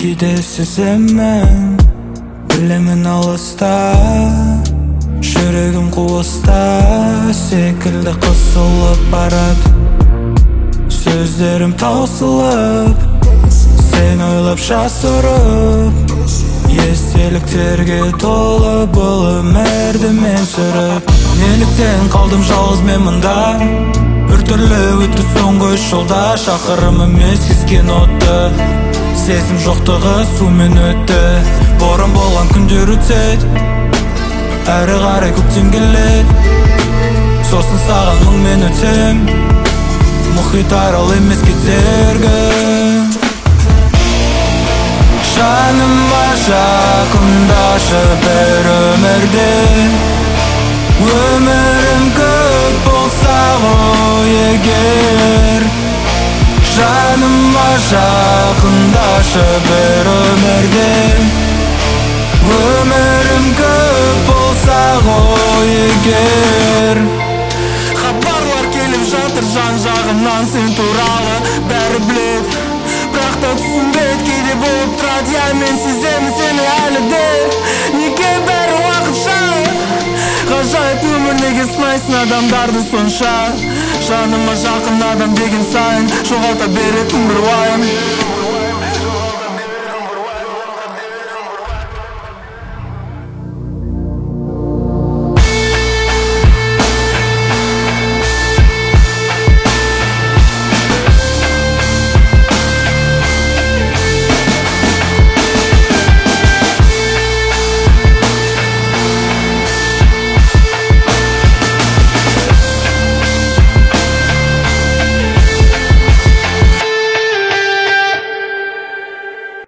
кейде сеземін, білемін алыста, жүрегім қуыста секілді қысылып барады. Сөздерім таусылып, сен ойлап жасырып, естеліктерге толы бұл өмірді мен сүріп. Неліктен қалдым жалғыз мен мұнда, біртүрлі өтті соңғы 3 жылда. Шақырым емес кескен отты, сезім жоқтығы сумен өтті. Борын болған күндер өтседі, әрі қарай көктем келеді. Сосын саған мың мен өтсем, мұхит арал емес кедергі. Жаныма жақындашы бір өмірде, өмірім көп болса ғой егер. Жаныма жақындашы бір өмірде, өмірім көп болса ғой егер. Хабарлар келіп жатыр жан-жағымнан сен туралы, бәрі білет, бірақ та түсінбет. Кейде болып тұрады, я мен сеземін сені әлі де. Неге бәрі уақытша, ғажайып өмір, неге сынайсың адамдарды сонша. Жаныма жақын адам деген сайын жоғалта беретін бір уайым.